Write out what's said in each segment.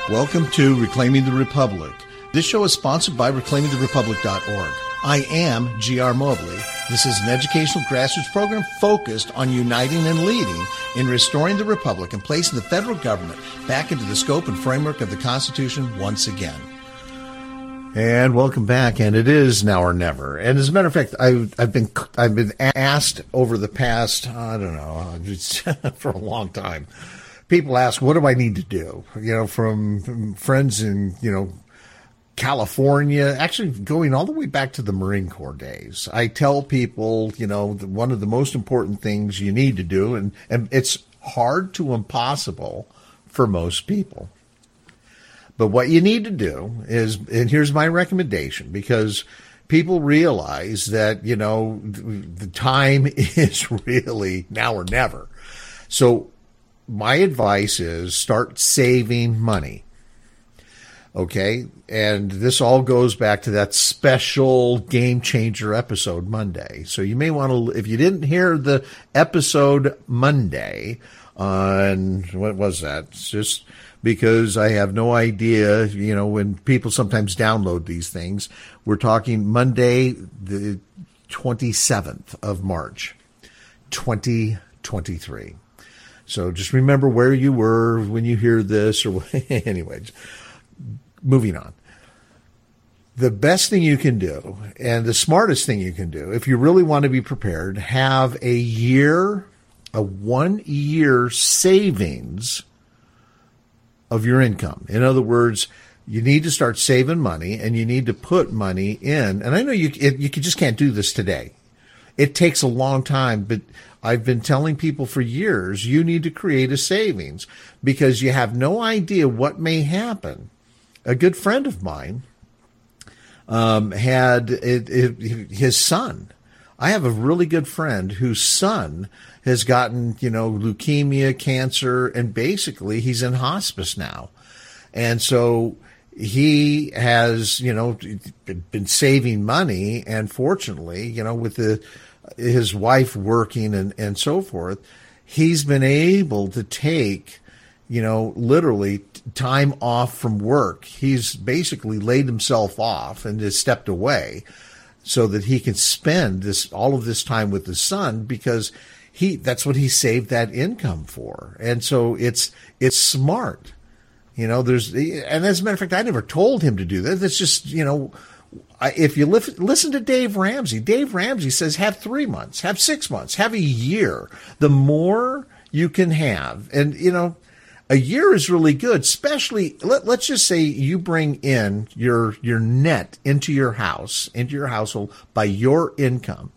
Welcome to Reclaiming the Republic. This show is sponsored by reclaimingtherepublic.org. I am G.R. Mobley. This is an educational grassroots program focused on uniting and leading in restoring the Republic and placing the federal government back into the scope and framework of the Constitution once again. And welcome back, and it is now or never. And as a matter of fact, I've been asked over the past, I don't know, for a long time. People ask, what do I need to do? You know, from friends in, California, actually going all the way back to the Marine Corps days. I tell people, one of the most important things you need to do, and it's hard to impossible for most people. But what you need to do is, and here's my recommendation, because people realize that, the time is really now or never. So my advice is start saving money. Okay? And this all goes back to that special Game Changer episode Monday. So you may want to, if you didn't hear the episode Monday on, what was that? It's just because I have no idea, when people sometimes download these things, we're talking Monday, the 27th of March, 2023. So just remember where you were when you hear this, or anyways, moving on. The best thing you can do, and the smartest thing you can do, if you really want to be prepared, have a 1 year savings of your income. In other words, you need to start saving money, and you need to put money in. And I know you just can't do this today. It takes a long time, but I've been telling people for years, you need to create a savings because you have no idea what may happen. A good friend of mine had his son. I have a really good friend whose son has gotten, leukemia, cancer, and basically he's in hospice now. And so he has, been saving money, and fortunately, with his wife working and so forth, he's been able to take, literally time off from work. He's basically laid himself off and has stepped away so that he can spend all of this time with his son, because that's what he saved that income for. And so it's smart. And as a matter of fact, I never told him to do that. That's just, if you listen to Dave Ramsey says have 3 months, have 6 months, have a year. The more you can have, and a year is really good, especially let's just say you bring in your net into your household by your income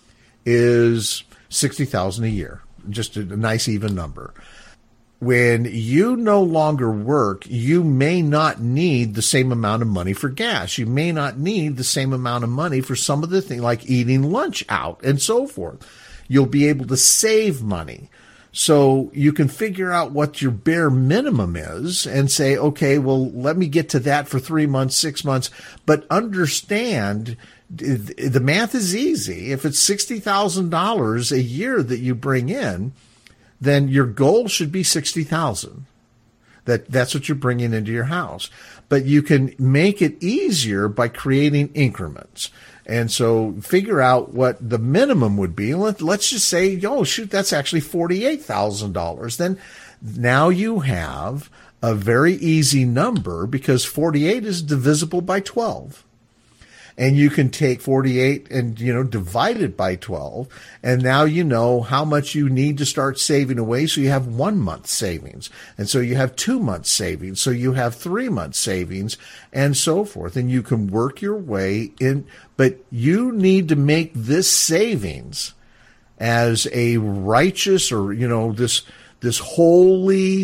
is $60,000 a year, just a nice even number. When you no longer work, you may not need the same amount of money for gas. You may not need the same amount of money for some of the things like eating lunch out and so forth. You'll be able to save money. So you can figure out what your bare minimum is and say, okay, well, let me get to that for 3 months, 6 months. But understand, the math is easy. If it's $60,000 a year that you bring in, then your goal should be $60,000. That's what you're bringing into your house. But you can make it easier by creating increments. And so figure out what the minimum would be. Let's just say, that's actually $48,000. Then now you have a very easy number, because 48 is divisible by 12. And you can take 48 and, divide it by 12. And now you know how much you need to start saving away. So you have 1 month savings. And so you have 2 months savings. So you have 3 months savings and so forth. And you can work your way in. But you need to make this savings as a righteous or, this holy,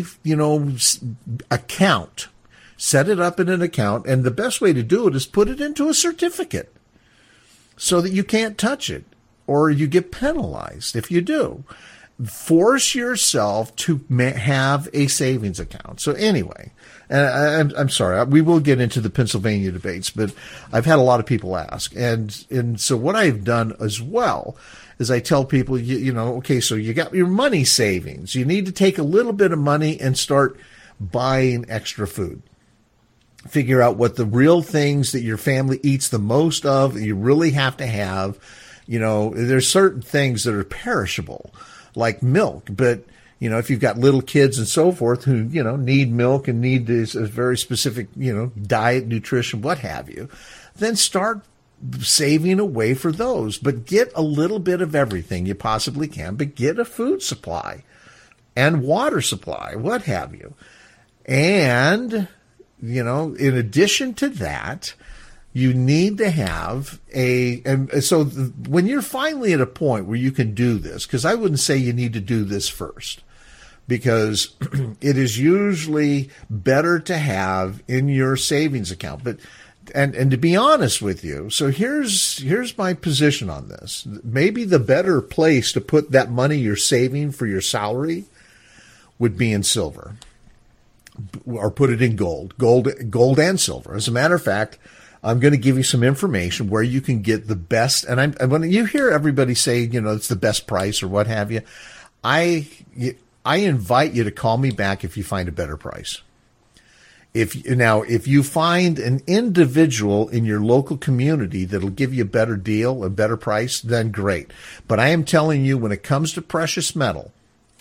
account. Set it up in an account, and the best way to do it is put it into a certificate so that you can't touch it, or you get penalized if you do. Force yourself to have a savings account. So anyway, and I'm sorry, we will get into the Pennsylvania debates, but I've had a lot of people ask. And so what I've done as well is I tell people, okay, so you got your money savings. You need to take a little bit of money and start buying extra food. figure out what the real things that your family eats the most of, that you really have to have. You know, there's certain things that are perishable, like milk, but you know, if you've got little kids and so forth who, you know, need milk and need this a very specific, you know, diet, nutrition, what have you, then start saving away for those. But get a little bit of everything you possibly can, but get a food supply and water supply, what have you. And, you know, in addition to that, you need to have and so when you're finally at a point where you can do this, because I wouldn't say you need to do this first, because it is usually better to have in your savings account. But and to be honest with you, so here's my position on this. Maybe the better place to put that money you're saving for your salary would be in silver, or put it in gold and silver. As a matter of fact, I'm going to give you some information where you can get the best. And when you hear everybody say, you know, it's the best price or what have you, I invite you to call me back if you find a better price. If you find an individual in your local community that'll give you a better deal, a better price, then great. But I am telling you, when it comes to precious metal,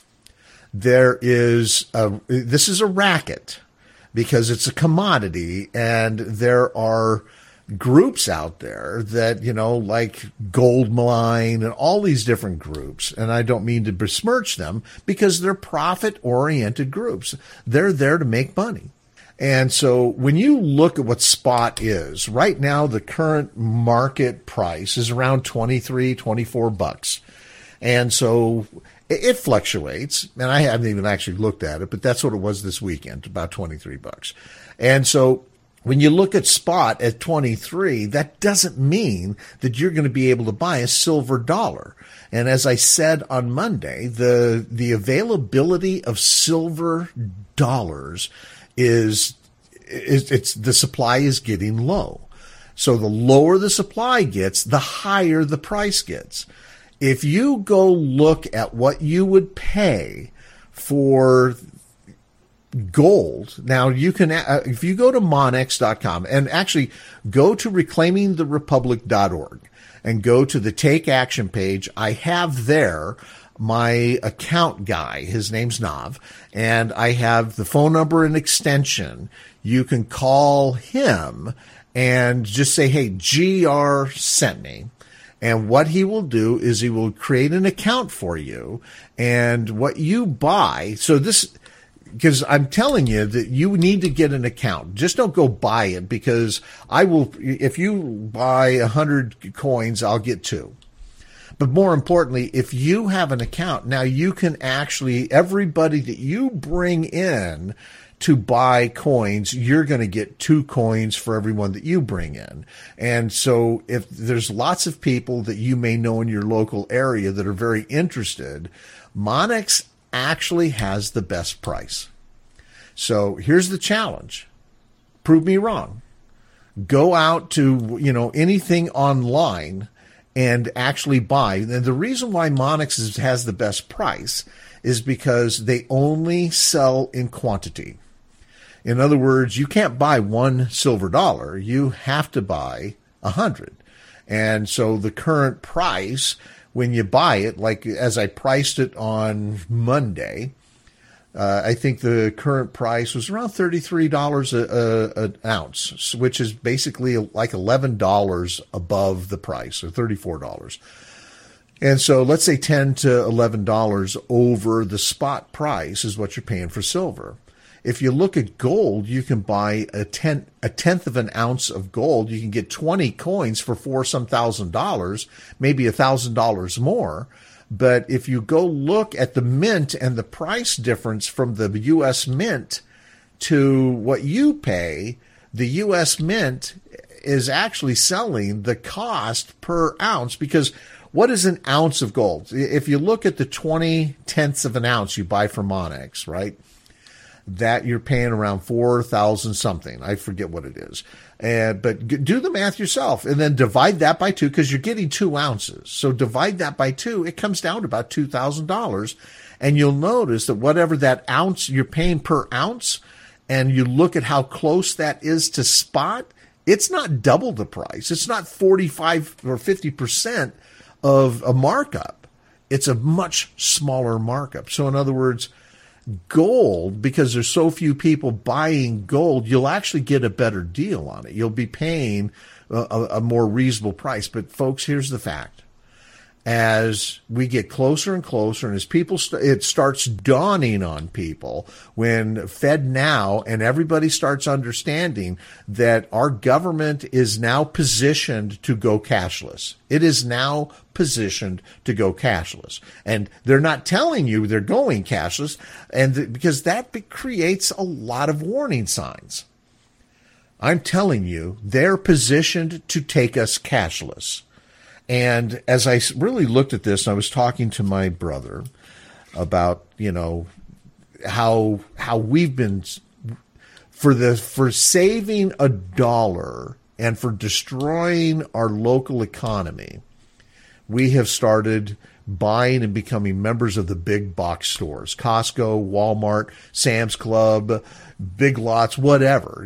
this is a racket, because it's a commodity, and there are groups out there that, you know, like Gold Mine and all these different groups. And I don't mean to besmirch them, because they're profit-oriented groups. They're there to make money. And so when you look at what spot is, right now the current market price is around $23-24. And so it fluctuates, and I haven't even actually looked at it, but that's what it was this weekend, about $23. And so when you look at spot at 23, that doesn't mean that you're going to be able to buy a silver dollar. And as I said on Monday, the availability of silver dollars the supply is getting low. So the lower the supply gets, the higher the price gets. If you go look at what you would pay for gold, now you can, if you go to monex.com and actually go to reclaimingtherepublic.org and go to the Take Action page, I have there my account guy. His name's Nav, and I have the phone number and extension. You can call him and just say, hey, GR sent me. And what he will do is he will create an account for you, and what you buy. So this, because I'm telling you that you need to get an account. Just don't go buy it, because if you buy 100 coins, I'll get 2. But more importantly, if you have an account, now you can actually, everybody that you bring in to buy coins, you're going to get 2 coins for everyone that you bring in. And so if there's lots of people that you may know in your local area that are very interested, Monex actually has the best price. So here's the challenge. Prove me wrong. Go out to, anything online and actually buy. And the reason why Monex has the best price is because they only sell in quantity. In other words, you can't buy 1 silver dollar. You have to buy 100. And so the current price, when you buy it, like as I priced it on Monday, I think the current price was around $33 an ounce, which is basically like $11 above the price, or $34. And so let's say $10 to $11 over the spot price is what you're paying for silver. If you look at gold, you can buy a tenth of an ounce of gold. You can get 20 coins for $4,000 some, maybe $1,000 more. But if you go look at the mint and the price difference from the U.S. mint to what you pay, the U.S. mint is actually selling the cost per ounce, because what is an ounce of gold? If you look at the 20 tenths of an ounce you buy from Monex, right, that you're paying around 4,000 something. I forget what it is. But do the math yourself and then divide that by 2, because you're getting 2 ounces. So divide that by 2, it comes down to about $2,000. And you'll notice that whatever that ounce you're paying per ounce and you look at how close that is to spot, it's not double the price. It's not 45 or 50% of a markup. It's a much smaller markup. So in other words, gold, because there's so few people buying gold, you'll actually get a better deal on it. You'll be paying a more reasonable price. But folks, here's the fact. As we get closer and closer, and as people, it starts dawning on people when FedNow and everybody starts understanding that our government is now positioned to go cashless. It is now positioned to go cashless. And they're not telling you they're going cashless, and because that creates a lot of warning signs. I'm telling you, they're positioned to take us cashless. And as I really looked at this, I was talking to my brother about, how we've been for saving $1 and for destroying our local economy. We have started buying and becoming members of the big box stores, Costco, Walmart, Sam's Club, Big Lots, whatever.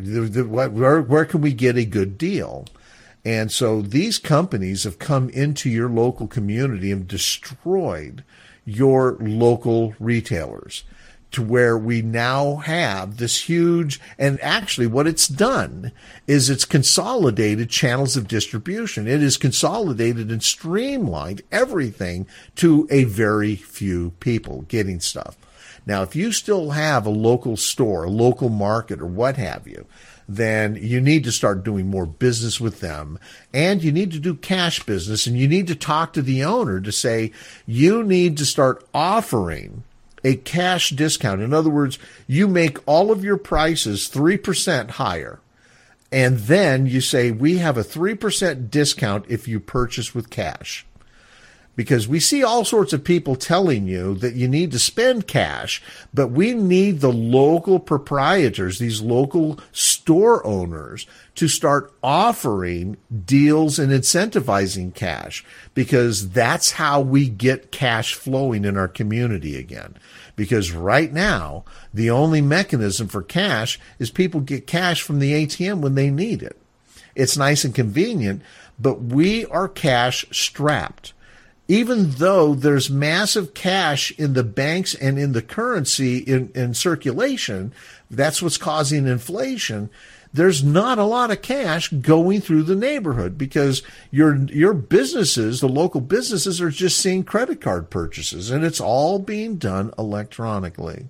Where can we get a good deal? And so these companies have come into your local community and destroyed your local retailers to where we now have this huge, and actually what it's done is it's consolidated channels of distribution. It has consolidated and streamlined everything to a very few people getting stuff. Now, if you still have a local store, a local market, or what have you, then you need to start doing more business with them. And you need to do cash business, and you need to talk to the owner to say, you need to start offering a cash discount. In other words, you make all of your prices 3% higher. And then you say, we have a 3% discount if you purchase with cash. Because we see all sorts of people telling you that you need to spend cash, but we need the local proprietors, these local store owners, to start offering deals and incentivizing cash, because that's how we get cash flowing in our community again. Because right now, the only mechanism for cash is people get cash from the ATM when they need it. It's nice and convenient, but we are cash strapped. Even though there's massive cash in the banks and in the currency in circulation, that's what's causing inflation. There's not a lot of cash going through the neighborhood because your businesses, the local businesses, are just seeing credit card purchases, and it's all being done electronically.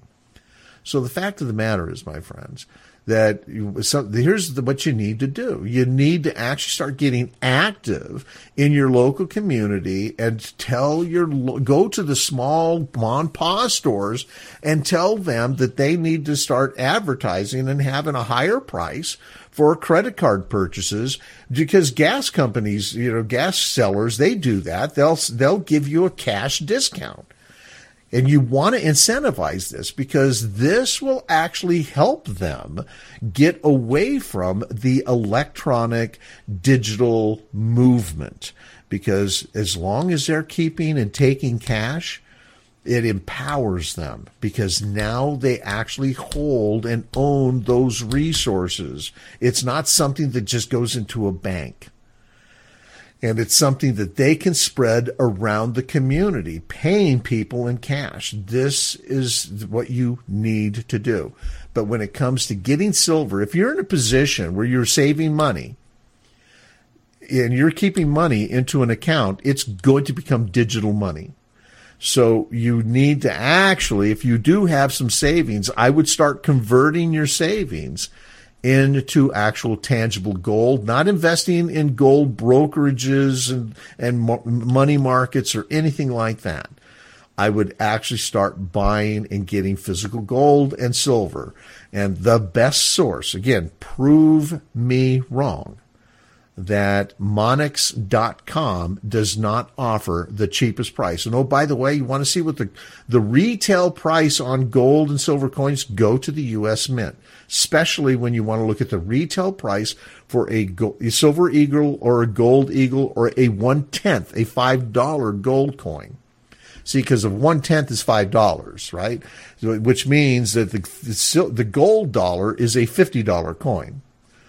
So the fact of the matter is, my friends, that here's what you need to do. You need to actually start getting active in your local community and go to the small mom and pop stores and tell them that they need to start advertising and having a higher price for credit card purchases, because gas companies, gas sellers, they do that. They'll give you a cash discount. And you want to incentivize this because this will actually help them get away from the electronic digital movement. Because as long as they're keeping and taking cash, it empowers them, because now they actually hold and own those resources. It's not something that just goes into a bank. And it's something that they can spread around the community, paying people in cash. This is what you need to do. But when it comes to getting silver, if you're in a position where you're saving money and you're keeping money into an account, it's going to become digital money. So you need to actually, if you do have some savings, I would start converting your savings into actual tangible gold, not investing in gold brokerages and money markets or anything like that. I would actually start buying and getting physical gold and silver. And the best source, again, prove me wrong, that Monex.com does not offer the cheapest price. And oh, by the way, you want to see what the retail price on gold and silver coins, go to the U.S. Mint, especially when you want to look at the retail price for a silver eagle or a gold eagle or a 1/10, a $5 gold coin. See, because of 1/10 is $5, right? So, which means that the gold dollar is a $50 coin.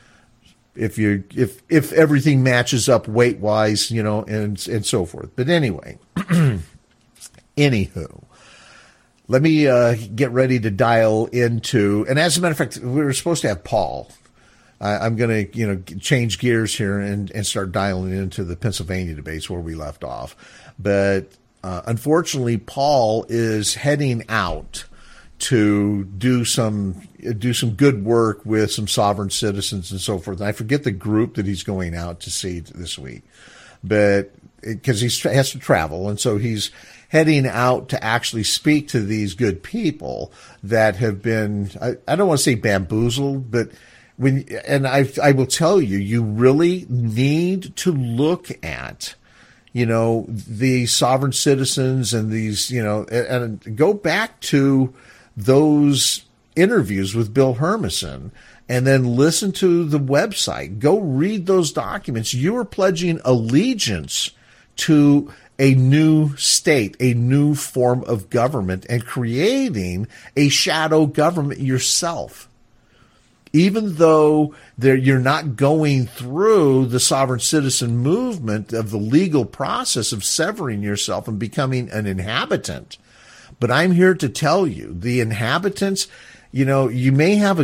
If everything matches up weight wise, and so forth. But anyway, anywho, let me get ready to dial into. And as a matter of fact, we were supposed to have Paul. I'm going to change gears here and start dialing into the Pennsylvania debates where we left off. But unfortunately, Paul is heading out to do some good work with some sovereign citizens and so forth. And I forget the group that he's going out to see this week, but because he has to travel, and so he's heading out to actually speak to these good people that have been, I don't want to say bamboozled, but I will tell you, you really need to look at the sovereign citizens and these, and go back to those interviews with Bill Hermanson and then listen to the website. Go read those documents. You are pledging allegiance to a new state, a new form of government, and creating a shadow government yourself. Even though you're not going through the sovereign citizen movement of the legal process of severing yourself and becoming an inhabitant. But I'm here to tell you, the inhabitants, you may have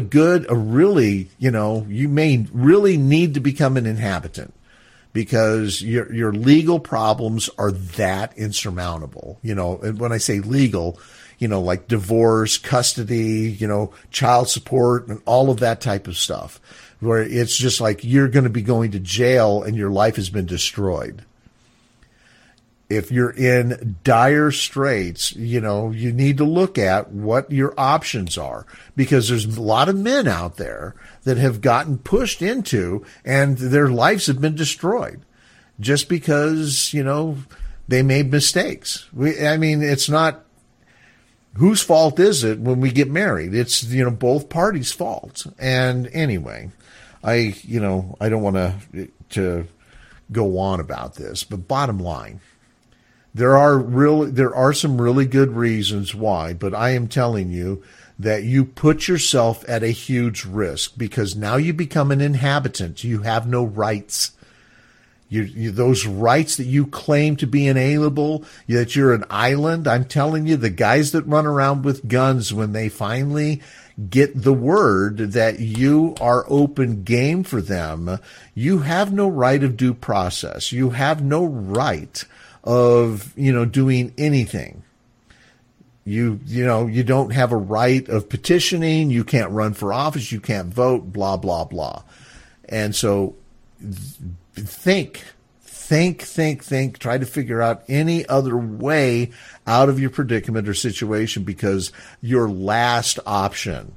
you may really need to become an inhabitant because your legal problems are that insurmountable. And when I say legal, like divorce, custody, child support, and all of that type of stuff, where it's just like you're going to be going to jail and your life has been destroyed. If you're in dire straits, you need to look at what your options are, because there's a lot of men out there that have gotten pushed into and their lives have been destroyed just because, they made mistakes. It's not, whose fault is it when we get married? It's, both parties' fault. And anyway, I don't want to go on about this, but bottom line, there are some really good reasons why, but I am telling you that you put yourself at a huge risk, because now you become an inhabitant. You have no rights. Those rights that you claim to be inalienable, that you're an island. I'm telling you, the guys that run around with guns, when they finally get the word that you are open game for them, you have no right of due process. You have no right of, doing anything. You don't have a right of petitioning. You can't run for office. You can't vote, blah, blah, blah. And so think, try to figure out any other way out of your predicament or situation, because your last option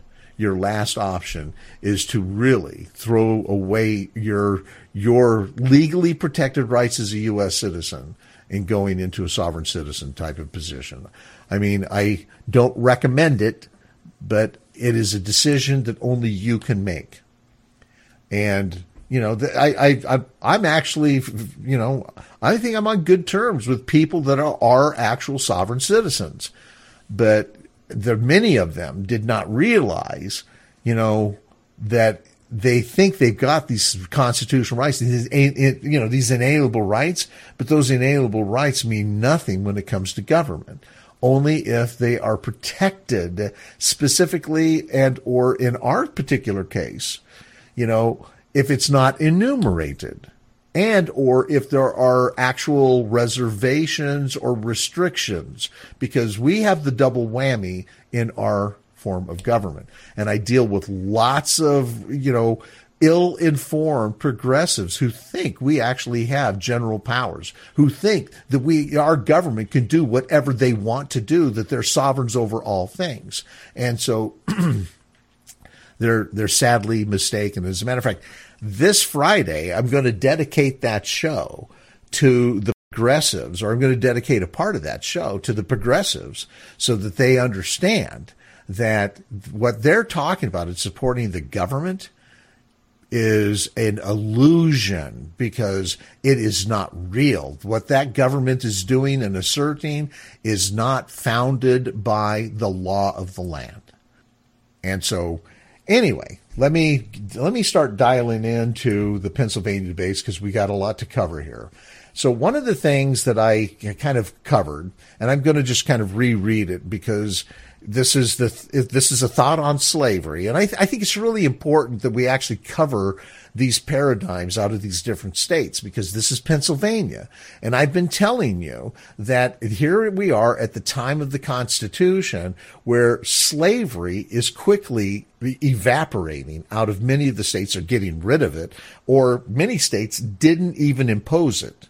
is to really throw away your legally protected rights as a U.S. citizen and going into a sovereign citizen type of position. I don't recommend it, but it is a decision that only you can make. And, I'm actually, I think I'm on good terms with people that are actual sovereign citizens, but many of them did not realize, that they think they've got these constitutional rights, these inalienable rights, but those inalienable rights mean nothing when it comes to government. Only if they are protected specifically, and or in our particular case, if it's not enumerated, and or if there are actual reservations or restrictions, because we have the double whammy in our form of government. And I deal with lots of, ill-informed progressives who think we actually have general powers, who think that our government can do whatever they want to do, that they're sovereigns over all things. And so they're sadly mistaken. As a matter of fact, this Friday, I'm going to dedicate that show to the progressives, or I'm going to dedicate a part of that show to the progressives, so that they understand that what they're talking about is supporting the government is an illusion because it is not real. What that government is doing and asserting is not founded by the law of the land. And so, anyway, let me start dialing into the Pennsylvania debates because we got a lot to cover here. So one of the things that I kind of covered, and I'm going to just kind of reread it because this is a thought on slavery, and I think it's really important that we actually cover these paradigms out of these different states because this is Pennsylvania, and I've been telling you that here we are at the time of the Constitution where slavery is quickly evaporating out of many of the states, or getting rid of it, or many states didn't even impose it.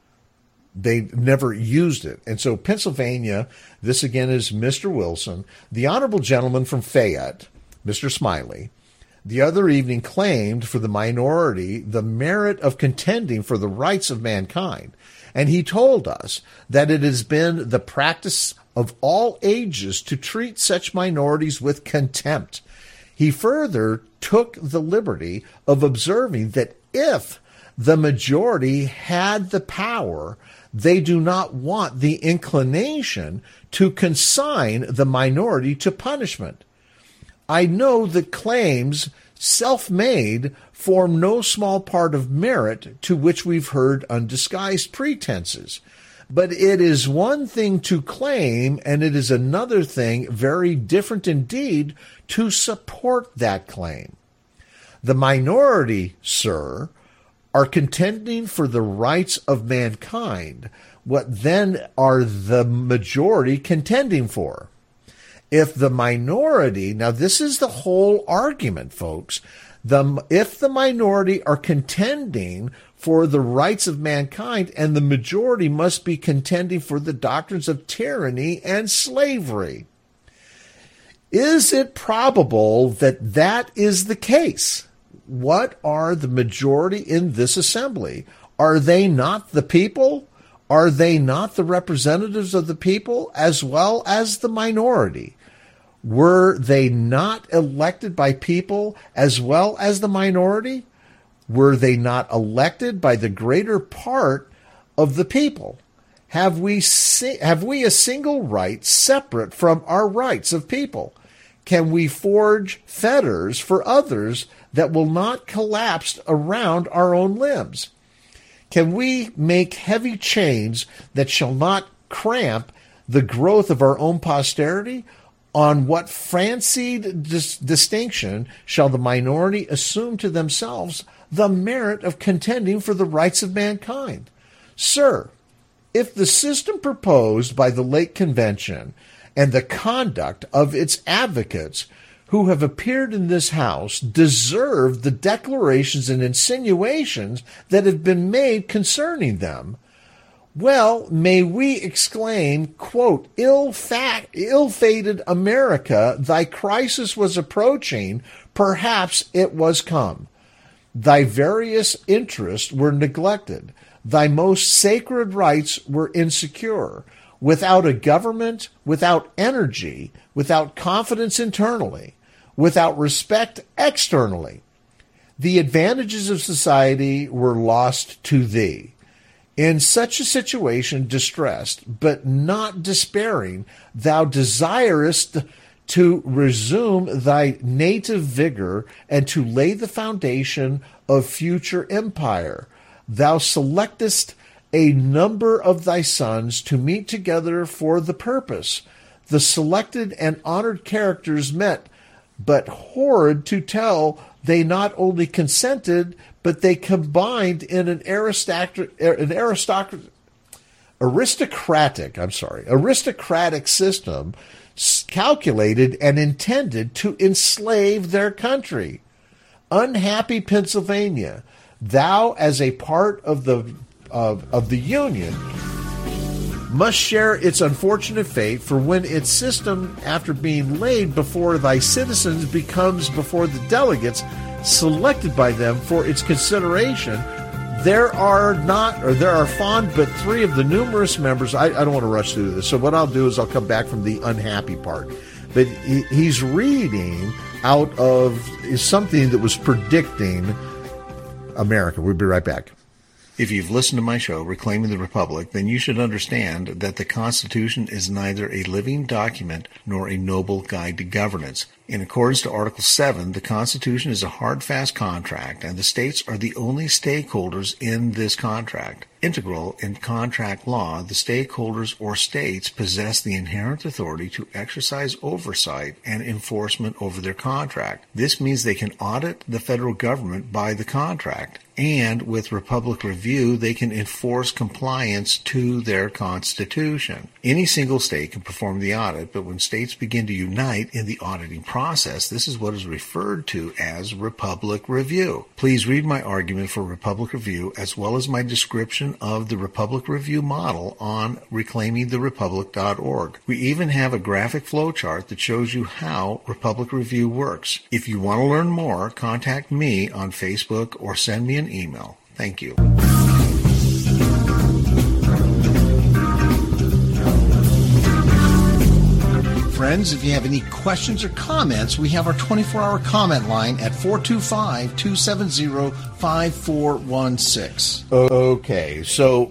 They never used it. And so Pennsylvania, this again is Mr. Wilson, the honorable gentleman from Fayette, Mr. Smiley, the other evening claimed for the minority the merit of contending for the rights of mankind. And he told us that it has been the practice of all ages to treat such minorities with contempt. He further took the liberty of observing that if the majority had the power, they do not want the inclination to consign the minority to punishment. I know that claims self-made form no small part of merit to which we've heard undisguised pretenses. But it is one thing to claim, and it is another thing, very different indeed, to support that claim. The minority, sir, are contending for the rights of mankind. What then are the majority contending for? If the minority, now this is the whole argument, folks, if the minority are contending for the rights of mankind, and the majority must be contending for the doctrines of tyranny and slavery, is it probable that that is the case? What are the majority in this assembly? Are they not the people? Are they not the representatives of the people as well as the minority? Were they not elected by people as well as the minority? Were they not elected by the greater part of the people? Have we a single right separate from our rights of people? Can we forge fetters for others that will not collapse around our own limbs? Can we make heavy chains that shall not cramp the growth of our own posterity? On what fancied distinction shall the minority assume to themselves the merit of contending for the rights of mankind? Sir, if the system proposed by the late convention and the conduct of its advocates who have appeared in this House deserve the declarations and insinuations that have been made concerning them, well, may we exclaim, quote, ill-fated America, thy crisis was approaching, perhaps it was come. Thy various interests were neglected. Thy most sacred rights were insecure. Without a government, without energy, without confidence internally, without respect externally, the advantages of society were lost to thee. In such a situation, distressed, but not despairing, thou desirest to resume thy native vigor and to lay the foundation of future empire. Thou selectest a number of thy sons to meet together for the purpose. The selected and honored characters met, but horrid to tell, they not only consented, but they combined in an aristocratic system calculated and intended to enslave their country. Unhappy Pennsylvania, thou as a part of the Union must share its unfortunate fate, for when its system, after being laid before thy citizens, becomes before the delegates selected by them for its consideration, there are fond but three of the numerous members. I don't want to rush through this, so what I'll do is I'll come back from the unhappy part. But he's reading out of something that was predicting America. We'll be right back. If you've listened to my show, Reclaiming the Republic, then you should understand that the Constitution is neither a living document nor a noble guide to governance. In accordance to Article 7, the Constitution is a hard, fast contract, and the states are the only stakeholders in this contract. Integral in contract law, the stakeholders or states possess the inherent authority to exercise oversight and enforcement over their contract. This means they can audit the federal government by the contract, and with Republic Review, they can enforce compliance to their Constitution. Any single state can perform the audit, but when states begin to unite in the auditing process, this is what is referred to as Republic Review. Please read my argument for Republic Review as well as my description of the Republic Review model on reclaimingtherepublic.org. We even have a graphic flowchart that shows you how Republic Review works. If you want to learn more, contact me on Facebook or send me an email. Thank you. Friends, if you have any questions or comments, we have our 24-hour comment line at 425-270-5416. Okay, so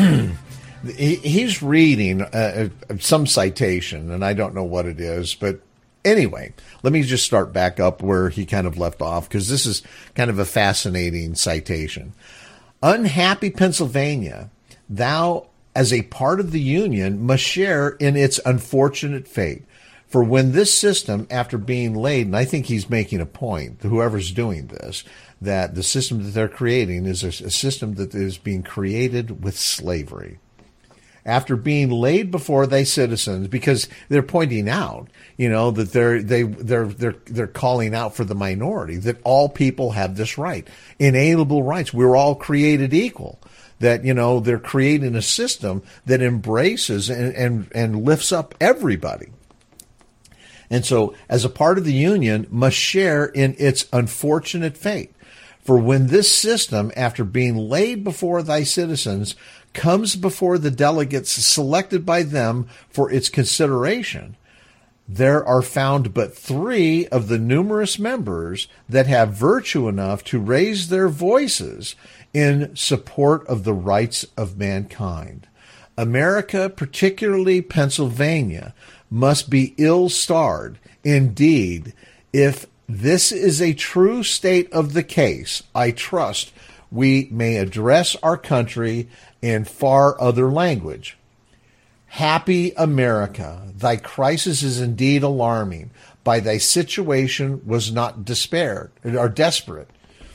he's reading some citation, and I don't know what it is, but anyway, let me just start back up where he kind of left off, because this is kind of a fascinating citation. Unhappy Pennsylvania, thou, as a part of the Union, must share in its unfortunate fate. For when this system, after being laid, and I think he's making a point, whoever's doing this, that the system that they're creating is a system that is being created with slavery. After being laid before thy citizens, because they're pointing out, that they're calling out for the minority, that all people have this right, inalienable rights. We're all created equal. That, they're creating a system that embraces and lifts up everybody. And so, as a part of the Union, must share in its unfortunate fate. For when this system, after being laid before thy citizens, comes before the delegates selected by them for its consideration, there are found but 3 of the numerous members that have virtue enough to raise their voices in support of the rights of mankind. America, particularly Pennsylvania, must be ill-starred. Indeed, if this is a true state of the case, I trust we may address our country in far other language. Happy America, thy crisis is indeed alarming. By thy situation was not despaired or desperate.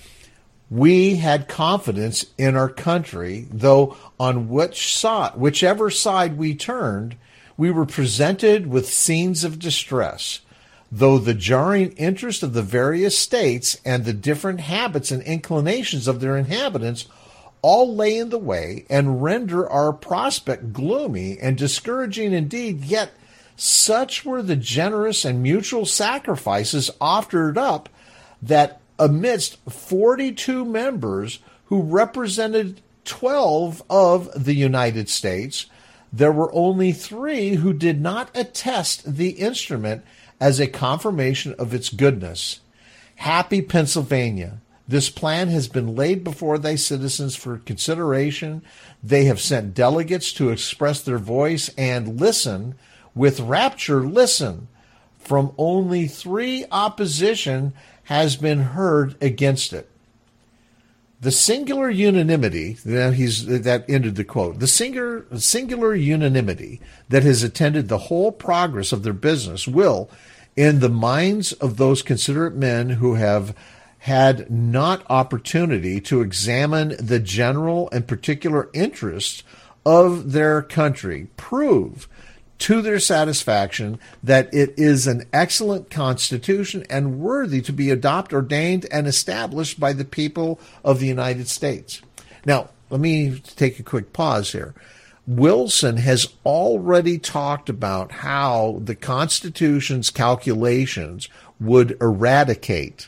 We had confidence in our country, though on whichever side we turned, we were presented with scenes of distress, though the jarring interest of the various states and the different habits and inclinations of their inhabitants all lay in the way and render our prospect gloomy and discouraging indeed, yet such were the generous and mutual sacrifices offered up that amidst 42 members who represented 12 of the United States, there were only 3 who did not attest the instrument as a confirmation of its goodness. Happy Pennsylvania, this plan has been laid before thy citizens for consideration. They have sent delegates to express their voice, and listen, with rapture, listen. From only 3 opposition has been heard against it. The singular unanimity, that ended the quote, the singular unanimity that has attended the whole progress of their business will, in the minds of those considerate men who have had not opportunity to examine the general and particular interests of their country, prove to their satisfaction that it is an excellent constitution and worthy to be adopted, ordained, and established by the people of the United States. Now, let me take a quick pause here. Wilson has already talked about how the Constitution's calculations would eradicate,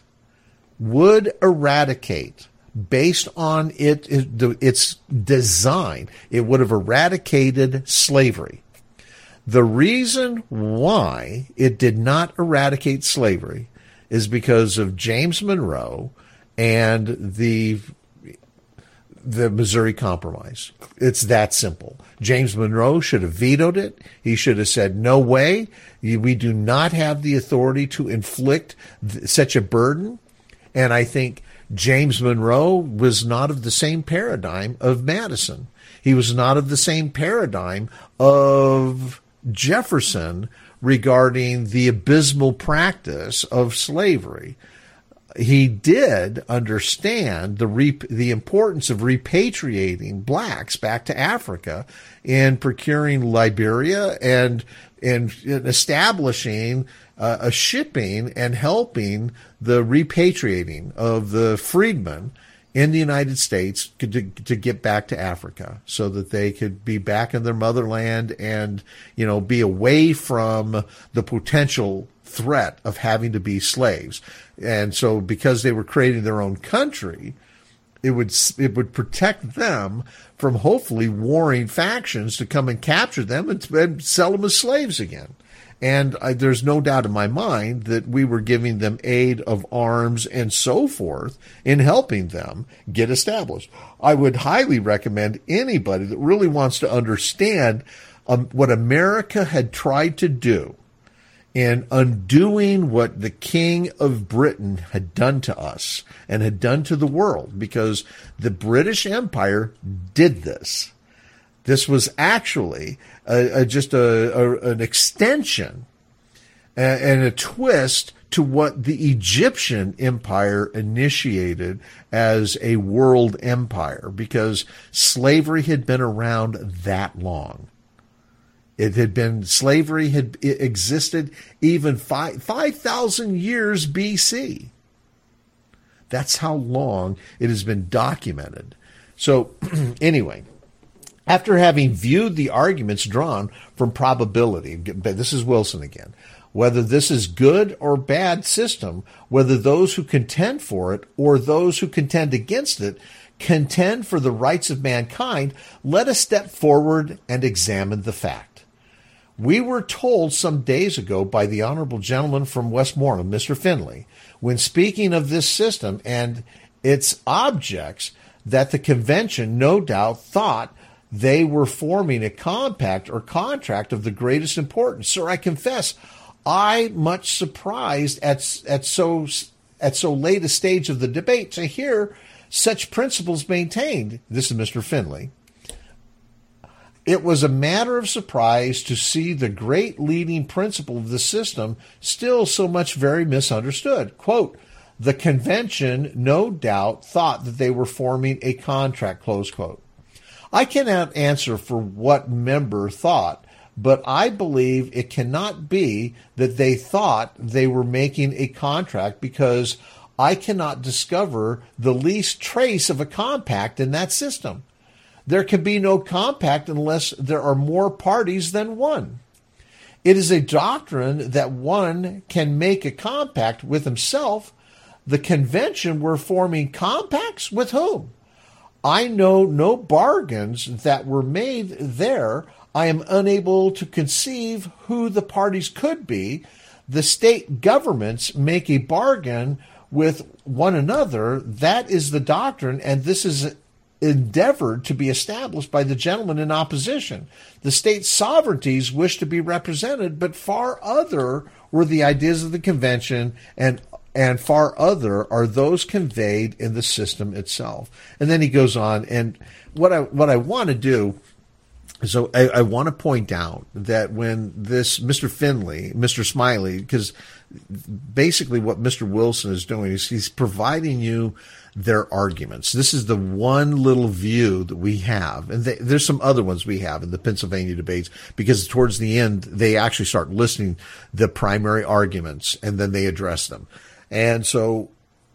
based on its design, it would have eradicated slavery. The reason why it did not eradicate slavery is because of James Monroe and the the Missouri Compromise. It's that simple. James Monroe should have vetoed it. He should have said, no way. We do not have the authority to inflict such a burden. And I think James Monroe was not of the same paradigm of Madison. He was not of the same paradigm of Jefferson regarding the abysmal practice of slavery. He did understand the importance of repatriating blacks back to Africa in procuring Liberia and establishing a shipping and helping the repatriating of the freedmen in the United States to get back to Africa so that they could be back in their motherland and, be away from the potential threat of having to be slaves. And so because they were creating their own country, it would protect them from hopefully warring factions to come and capture them and sell them as slaves again. And there's no doubt in my mind that we were giving them aid of arms and so forth in helping them get established. I would highly recommend anybody that really wants to understand what America had tried to do in undoing what the King of Britain had done to us and had done to the world, because the British Empire did this. This was actually just an extension and a twist to what the Egyptian Empire initiated as a world empire, because slavery had been around that long. Slavery had existed even 5,000 years BC. That's how long it has been documented. So anyway, after having viewed the arguments drawn from probability, this is Wilson again, whether this is good or bad system, whether those who contend for it or those who contend against it contend for the rights of mankind, let us step forward and examine the fact. We were told some days ago by the honorable gentleman from Westmoreland, Mr. Finley, when speaking of this system and its objects, that the convention no doubt thought they were forming a compact or contract of the greatest importance. Sir, I confess, I much surprised at so late a stage of the debate to hear such principles maintained. This is Mr. Finley. It was a matter of surprise to see the great leading principle of the system still so much very misunderstood. Quote, the convention no doubt thought that they were forming a contract, close quote. I cannot answer for what member thought, but I believe it cannot be that they thought they were making a contract, because I cannot discover the least trace of a compact in that system. There can be no compact unless there are more parties than one. It is a doctrine that one can make a compact with himself. The convention were forming compacts with whom? I know no bargains that were made there. I am unable to conceive who the parties could be. The state governments make a bargain with one another. That is the doctrine, and this is endeavored to be established by the gentleman in opposition. The state sovereignties wish to be represented, but far other were the ideas of the convention, and far other are those conveyed in the system itself. And then he goes on, and what I want to do, so I want to point out that when this Mr. Finley, Mr. Smiley, because basically what Mr. Wilson is doing is he's providing you their arguments. This is the one little view that we have. And there's some other ones we have in the Pennsylvania debates, because towards the end, they actually start listing the primary arguments and then they address them. And so,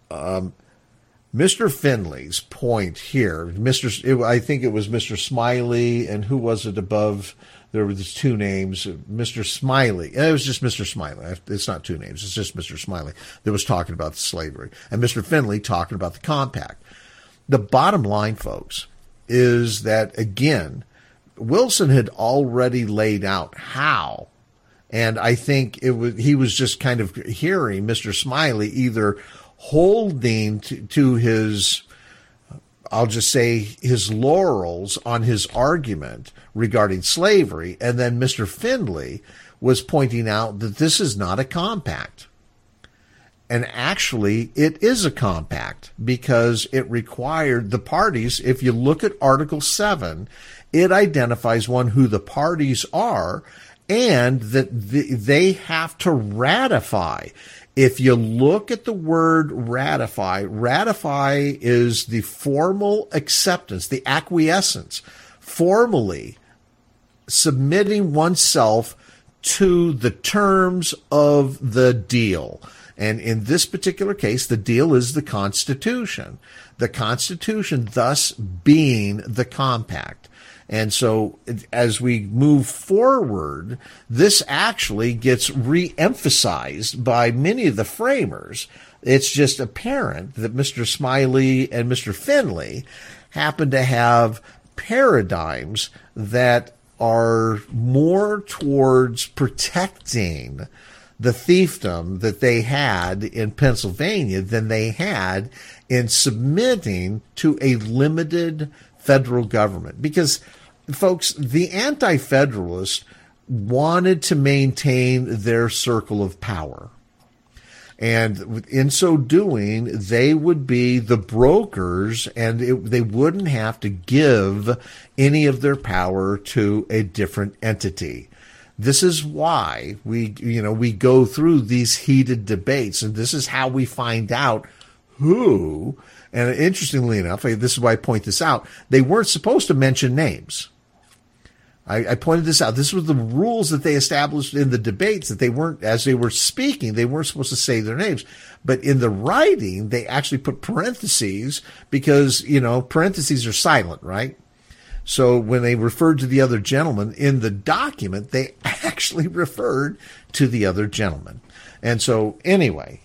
Mr. Finley's point here, I think it was Mr. Smiley, and who was it above? There were these two names, Mr. Smiley. It was just Mr. Smiley. It's not two names. It's just Mr. Smiley that was talking about the slavery, and Mr. Finley talking about the compact. The bottom line, folks, is that, again, Wilson had already laid out how, and I think he was just kind of hearing Mr. Smiley either holding to his I'll just say, his laurels on his argument regarding slavery. And then Mr. Findley was pointing out that this is not a compact. And actually, it is a compact because it required the parties. If you look at Article 7, it identifies who the parties are and that they have to ratify. If you look at the word ratify is the formal acceptance, the acquiescence, formally submitting oneself to the terms of the deal. And in this particular case, the deal is the Constitution. The Constitution thus being the compact. And so as we move forward, this actually gets re-emphasized by many of the framers. It's just apparent that Mr. Smiley and Mr. Findley happen to have paradigms that are more towards protecting the fiefdom that they had in Pennsylvania than they had in submitting to a limited federal government. Because, folks, the Anti-Federalists wanted to maintain their circle of power. And in so doing, they would be the brokers, and they wouldn't have to give any of their power to a different entity. This is why we go through these heated debates, and this is how we find out who. And interestingly enough, this is why I point this out, they weren't supposed to mention names. I pointed this out. This was the rules that they established in the debates, that they weren't, as they were speaking, they weren't supposed to say their names. But in the writing, they actually put parentheses because, parentheses are silent, right? So when they referred to the other gentleman in the document, they actually referred to the other gentleman. And so anyway,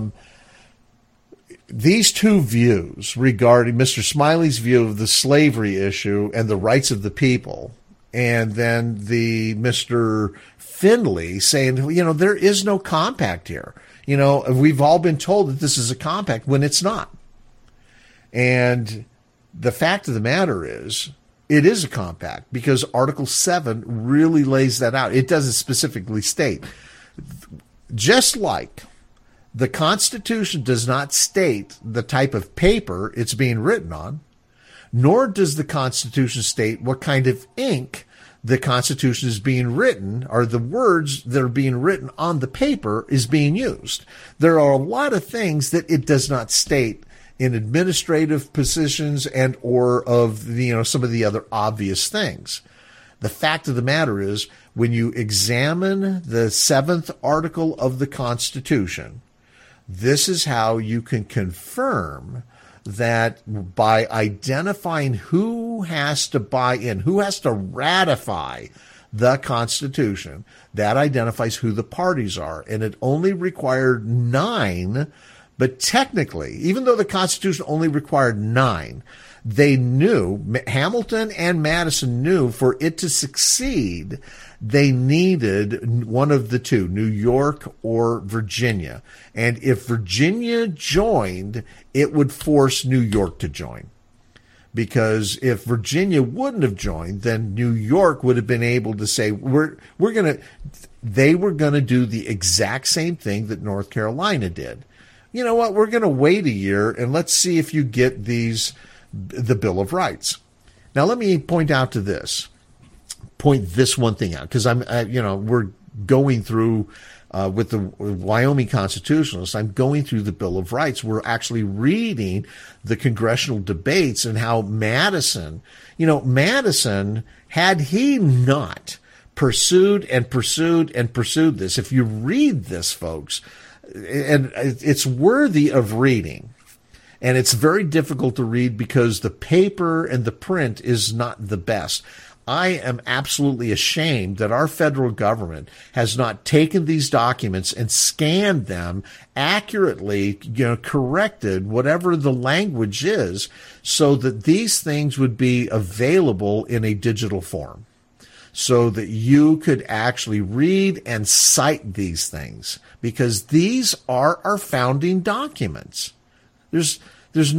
these two views regarding Mr. Smiley's view of the slavery issue and the rights of the people, and then the Mr. Findley saying, there is no compact here. We've all been told that this is a compact when it's not. And the fact of the matter is, it is a compact because Article 7 really lays that out. It doesn't specifically state. Just like the Constitution does not state the type of paper it's being written on, nor does the Constitution state what kind of ink the Constitution is being written, or the words that are being written on the paper is being used. There are a lot of things that it does not state in administrative positions and or of some of the other obvious things. The fact of the matter is, when you examine the 7th article of the Constitution, this is how you can confirm that by identifying who has to buy in, who has to ratify the Constitution, that identifies who the parties are. And it only required 9, but technically, even though the Constitution only required 9, they knew, Hamilton and Madison knew, for it to succeed, they needed one of the two, New York or Virginia. And if Virginia joined, it would force New York to join. Because if Virginia wouldn't have joined, then New York would have been able to say, they were going to do the exact same thing that North Carolina did. You know what? We're going to wait a year and let's see if you get the Bill of Rights. Now, let me point this one thing out, because we're going through with the Wyoming Constitutionalists. I'm going through the Bill of Rights. We're actually reading the congressional debates and how Madison, had he not pursued this, if you read this, folks, and it's worthy of reading. And it's very difficult to read because the paper and the print is not the best. I am absolutely ashamed that our federal government has not taken these documents and scanned them accurately, corrected whatever the language is, so that these things would be available in a digital form, so that you could actually read and cite these things, because these are our founding documents. There's no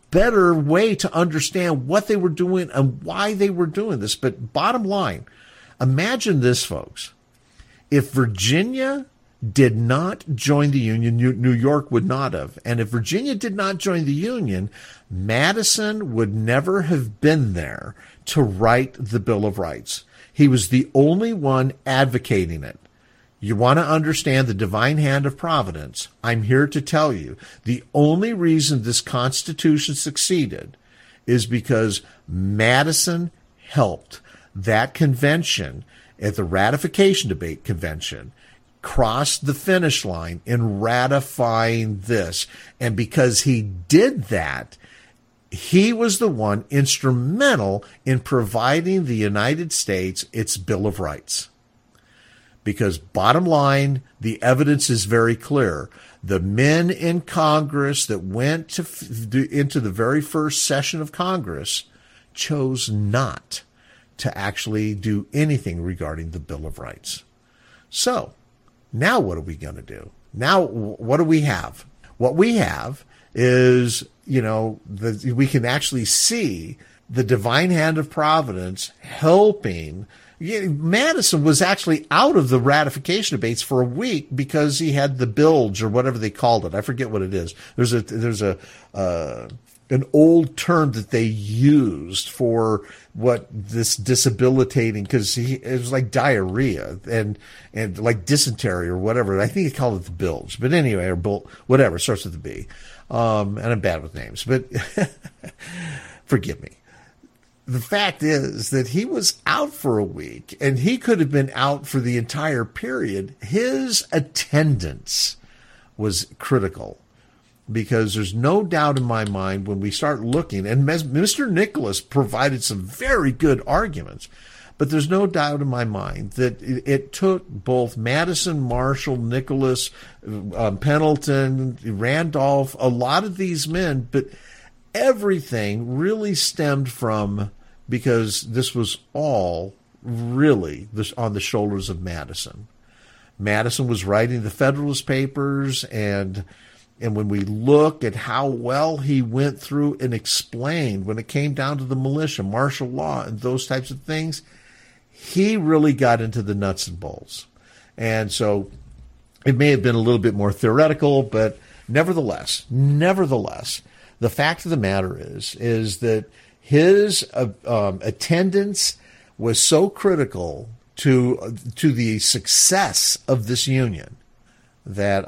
better way to understand what they were doing and why they were doing this. But bottom line, imagine this, folks. If Virginia did not join the Union, New York would not have. And if Virginia did not join the Union, Madison would never have been there to write the Bill of Rights. He was the only one advocating it. You want to understand the divine hand of providence? I'm here to tell you the only reason this Constitution succeeded is because Madison helped that convention at the ratification debate convention crossed the finish line in ratifying this. And because he did that, he was the one instrumental in providing the United States its Bill of Rights. Because bottom line, the evidence is very clear. The men in Congress that went into the very first session of Congress chose not to actually do anything regarding the Bill of Rights. So, now what are we going to do? Now, what do we have? What we have is, we can actually see the divine hand of providence helping. Madison was actually out of the ratification debates for a week because he had the bilge or whatever they called it. I forget what it is. There's an old term that they used for what this debilitating, because it was like diarrhea and like dysentery or whatever. I think he called it the bilge, but anyway, or whatever, starts with the B. And I'm bad with names, but forgive me. The fact is that he was out for a week, and he could have been out for the entire period. His attendance was critical. Because there's no doubt in my mind when we start looking, and Mr. Nicholas provided some very good arguments, but there's no doubt in my mind that it took both Madison, Marshall, Nicholas, Pendleton, Randolph, a lot of these men, but everything really stemmed from, because this was all really on the shoulders of Madison. Madison was writing the Federalist Papers, and when we look at how well he went through and explained when it came down to the militia, martial law, and those types of things, he really got into the nuts and bolts. And so it may have been a little bit more theoretical, but nevertheless, the fact of the matter is that his attendance was so critical to the success of this union that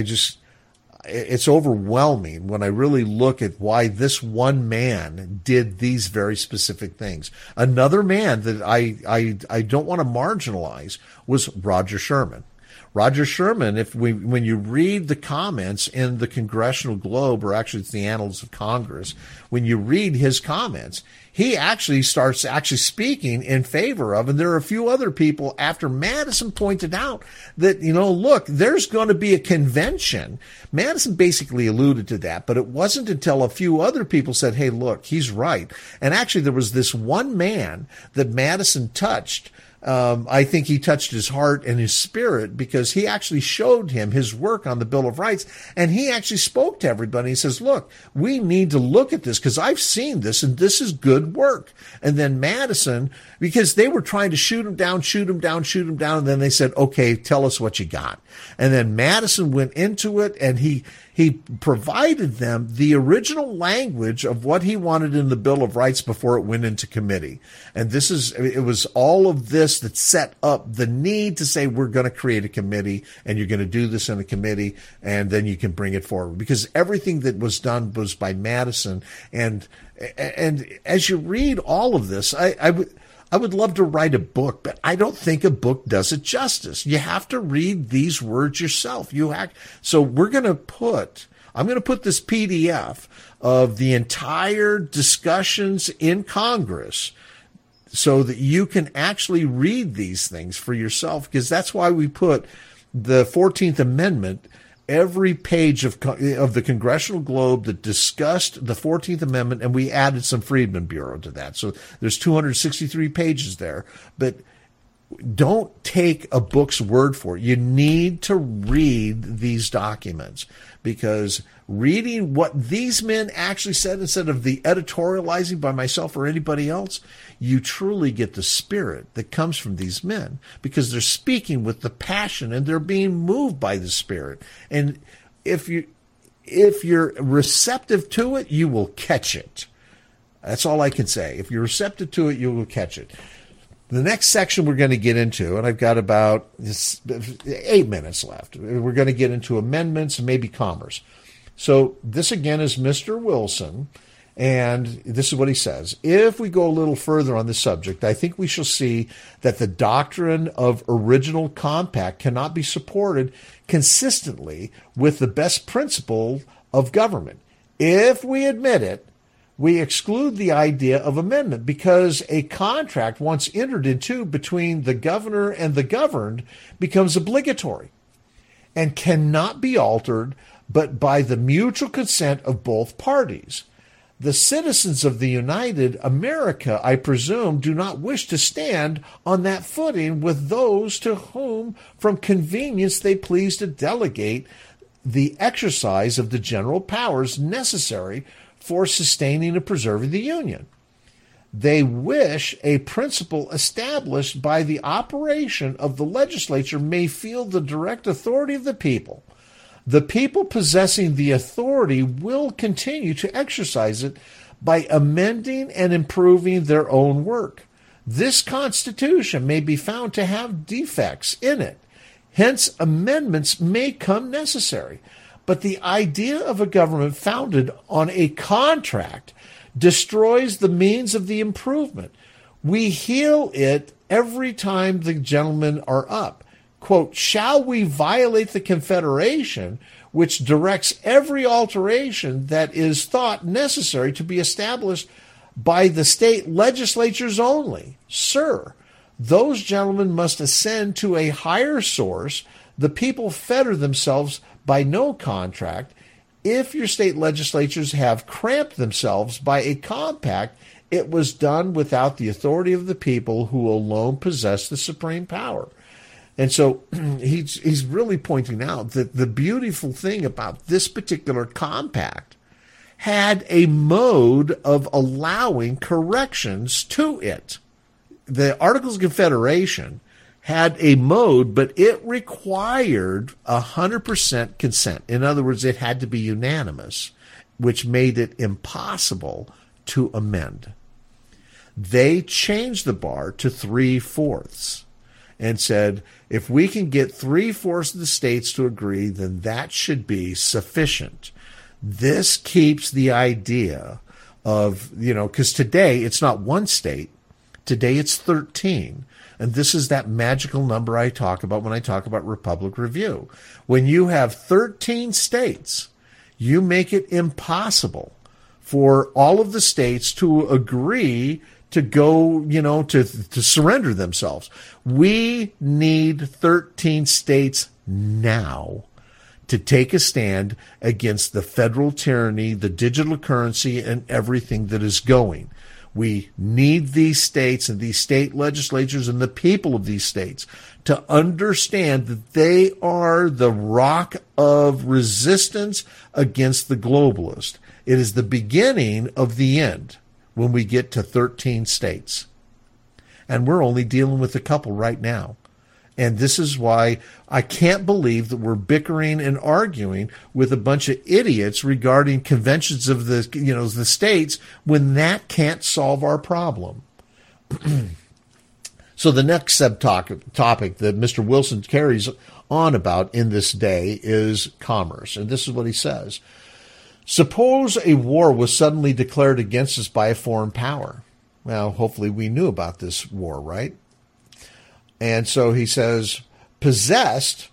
it's overwhelming when I really look at why this one man did these very specific things. Another man that I don't want to marginalize was Roger Sherman. Roger Sherman, when you read the comments in the Congressional Globe, or actually it's the Annals of Congress, when you read his comments, he actually starts speaking in favor of, and there are a few other people after Madison pointed out that, look, there's going to be a convention. Madison basically alluded to that, but it wasn't until a few other people said, hey, look, he's right. And actually there was this one man that Madison touched. I think he touched his heart and his spirit, because he actually showed him his work on the Bill of Rights, and he actually spoke to everybody. He says, look, we need to look at this because I've seen this and this is good work. And then Madison, because they were trying to shoot him down, and then they said, okay, tell us what you got. And then Madison went into it, and he provided them the original language of what he wanted in the Bill of Rights before it went into committee. And it was all of this that set up the need to say, we're going to create a committee, and you're going to do this in a committee, and then you can bring it forward. Because everything that was done was by Madison. And as you read all of this, I would love to write a book, but I don't think a book does it justice. You have to read these words yourself. So I'm going to put this PDF of the entire discussions in Congress so that you can actually read these things for yourself, because that's why we put the 14th Amendment, every page of the Congressional Globe that discussed the 14th Amendment, and we added some Freedmen Bureau to that. So there's 263 pages there. But Don't take a book's word for it. You need to read these documents, because reading what these men actually said instead of the editorializing by myself or anybody else, you truly get the spirit that comes from these men, because they're speaking with the passion and they're being moved by the Spirit. And if you're receptive to it, you will catch it. That's all I can say. If you're receptive to it, you will catch it. The next section we're going to get into, and I've got about 8 minutes left, we're going to get into amendments and maybe commerce. So this again is Mr. Wilson, and this is what he says. If we go a little further on this subject, I think we shall see that the doctrine of original compact cannot be supported consistently with the best principle of government. If we admit it, we exclude the idea of amendment, because a contract once entered into between the governor and the governed becomes obligatory and cannot be altered but by the mutual consent of both parties. The citizens of the United America, I presume, do not wish to stand on that footing with those to whom from convenience they please to delegate the exercise of the general powers necessary for sustaining and preserving the Union. They wish a principle established by the operation of the legislature may feel the direct authority of the people. The people possessing the authority will continue to exercise it by amending and improving their own work. This Constitution may be found to have defects in it. Hence, amendments may come necessary. But the idea of a government founded on a contract destroys the means of the improvement. We heal it every time the gentlemen are up. Quote, shall we violate the Confederation, which directs every alteration that is thought necessary to be established by the state legislatures only? Sir, those gentlemen must ascend to a higher source. The people fetter themselves by no contract. If your state legislatures have cramped themselves by a compact, it was done without the authority of the people, who alone possess the supreme power. And so he's really pointing out that the beautiful thing about this particular compact had a mode of allowing corrections to it. The Articles of Confederation had a mode, but it required 100% consent. In other words, it had to be unanimous, which made it impossible to amend. They changed the bar to 3/4 and said, if we can get 3/4 of the states to agree, then that should be sufficient. This keeps the idea of, because today it's not one state, today it's 13. And this is that magical number I talk about when I talk about Republic Review. When you have 13 states, you make it impossible for all of the states to agree to go, to surrender themselves. We need 13 states now to take a stand against the federal tyranny, the digital currency, and everything that is going. We need these states and these state legislatures and the people of these states to understand that they are the rock of resistance against the globalist. It is the beginning of the end when we get to 13 states. And we're only dealing with a couple right now. And this is why I can't believe that we're bickering and arguing with a bunch of idiots regarding conventions of the states, when that can't solve our problem. So the next topic that Mr. Wilson carries on about in this day is commerce. And this is what he says. Suppose a war was suddenly declared against us by a foreign power. Well, hopefully we knew about this war, right? And so he says, possessed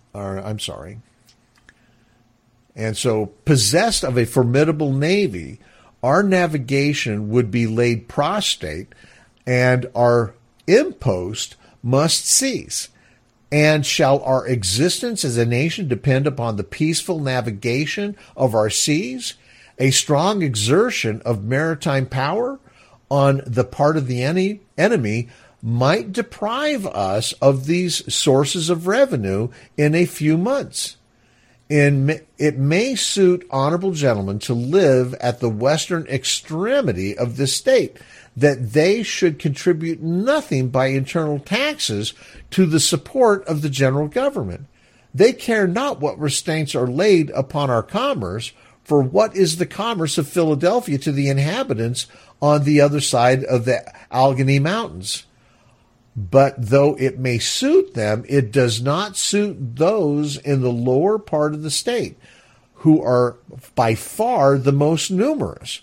of a formidable navy, our navigation would be laid prostrate, and our impost must cease. And shall our existence as a nation depend upon the peaceful navigation of our seas, a strong exertion of maritime power on the part of the enemy might deprive us of these sources of revenue in a few months. And it may suit honorable gentlemen to live at the western extremity of this state, that they should contribute nothing by internal taxes to the support of the general government. They care not what restraints are laid upon our commerce, for what is the commerce of Philadelphia to the inhabitants on the other side of the Allegheny Mountains? But though it may suit them, it does not suit those in the lower part of the state, who are by far the most numerous.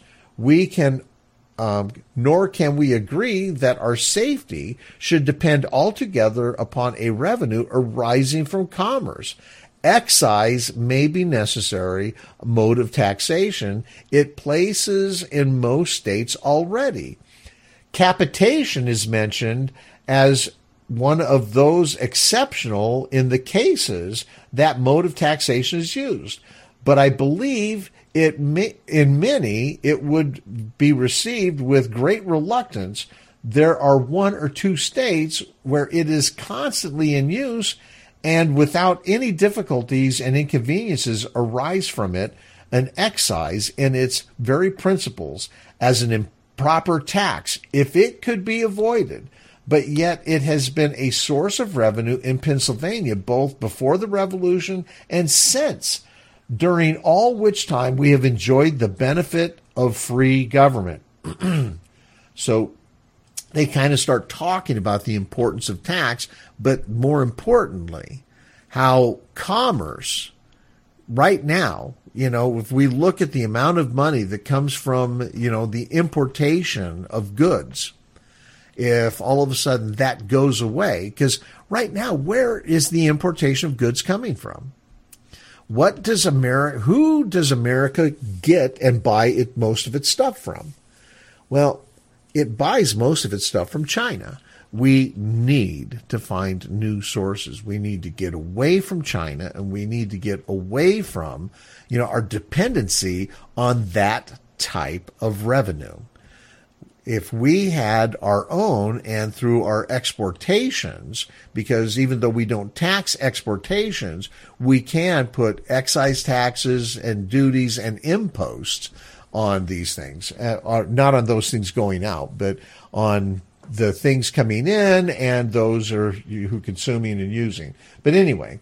Nor can we agree that our safety should depend altogether upon a revenue arising from commerce. Excise may be necessary mode of taxation. It places in most states already. Capitation is mentioned as one of those exceptional in the cases that mode of taxation is used. But I believe in many it would be received with great reluctance. There are one or two states where it is constantly in use, and without any difficulties and inconveniences arise from it, an excise in its very principles as an improper tax, if it could be avoided. But yet it has been a source of revenue in Pennsylvania both before the Revolution and since, during all which time we have enjoyed the benefit of free government. So they kind of start talking about the importance of tax, but more importantly, how commerce right now, if we look at the amount of money that comes from, the importation of goods, if all of a sudden that goes away, because right now, where is the importation of goods coming from? Who does America get and buy most of its stuff from? Well, it buys most of its stuff from China. We need to find new sources. We need to get away from China, and we need to get away from, our dependency on that type of revenue. If we had our own, and through our exportations, because even though we don't tax exportations, we can put excise taxes and duties and imposts on these things, not on those things going out, but on the things coming in and those who consuming and using. But anyway,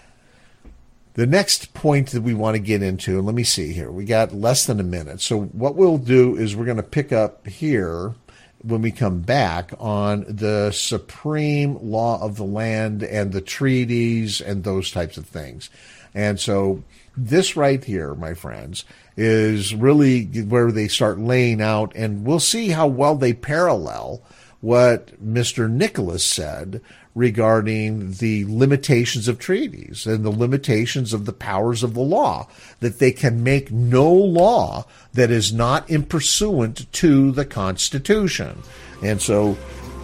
the next point that we want to get into, and let me see here, we got less than a minute. So what we'll do is we're going to pick up here when we come back on the supreme law of the land and the treaties and those types of things. And so this right here, my friends, is really where they start laying out, and we'll see how well they parallel what Mr. Nicholas said regarding the limitations of treaties and the limitations of the powers of the law, that they can make no law that is not in pursuant to the Constitution. And so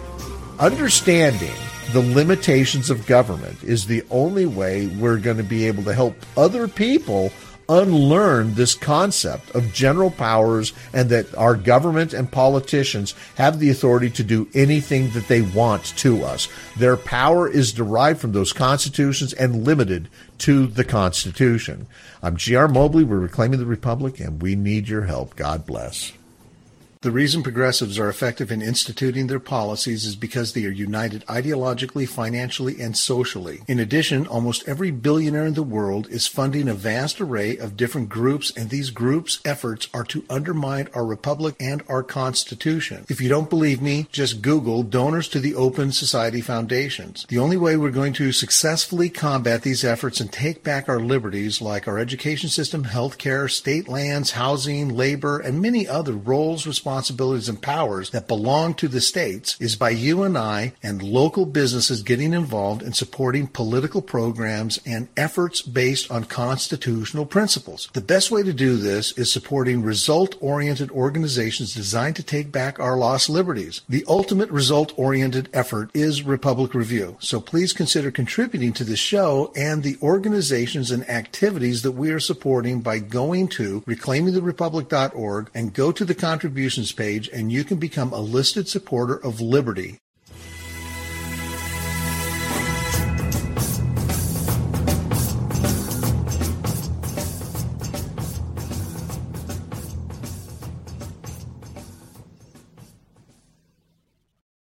understanding the limitations of government is the only way we're going to be able to help other people unlearn this concept of general powers, and that our government and politicians have the authority to do anything that they want to us. Their power is derived from those constitutions and limited to the Constitution. I'm G.R. Mobley. We're Reclaiming the Republic, and we need your help. God bless. The reason progressives are effective in instituting their policies is because they are united ideologically, financially, and socially. In addition, almost every billionaire in the world is funding a vast array of different groups, and these groups' efforts are to undermine our republic and our Constitution. If you don't believe me, just Google donors to the Open Society Foundations. The only way we're going to successfully combat these efforts and take back our liberties, like our education system, healthcare, state lands, housing, labor, and many other roles, responsibilities, and powers that belong to the states, is by you and I and local businesses getting involved in supporting political programs and efforts based on constitutional principles. The best way to do this is supporting result-oriented organizations designed to take back our lost liberties. The ultimate result-oriented effort is Republic Review, so please consider contributing to the show and the organizations and activities that we are supporting by going to reclaimingtherepublic.org and go to the contributions page, and you can become a listed supporter of liberty.